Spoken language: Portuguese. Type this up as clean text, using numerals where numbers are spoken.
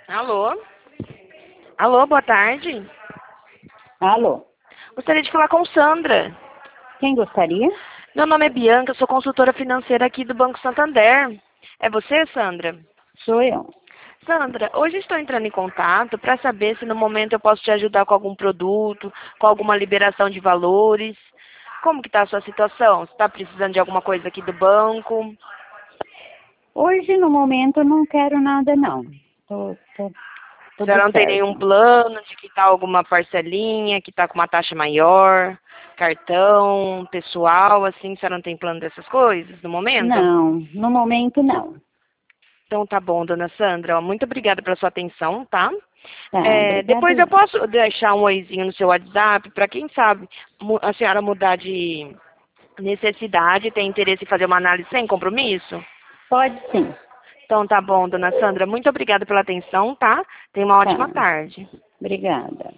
Alô? Alô, boa tarde. Alô, Gostaria de falar com Sandra. quem gostaria? Meu nome é Bianca, sou consultora financeira aqui do Banco Santander. É você, Sandra? Sou eu. Sandra, hoje estou entrando em contato para saber se no momento eu posso te ajudar com algum produto, com alguma liberação de valores. Como que está a sua situação? Você está precisando de alguma coisa aqui do banco? Hoje, no momento, eu não quero nada, não. Tô Você tudo não tem nenhum certo. plano de quitar alguma parcelinha, que está com uma taxa maior, cartão, pessoal, assim, você não tem plano dessas coisas no momento? Não, no momento, não. Então tá bom, dona Sandra. Ó, muito obrigada pela sua atenção, tá? Tá, obrigada. Depois eu posso deixar um oizinho no seu WhatsApp para quem sabe a senhora mudar de necessidade, tem interesse em fazer uma análise sem compromisso? Pode sim. Então tá bom, dona Sandra. Muito obrigada pela atenção, tá? Tenha uma ótima Tá, tarde. obrigada.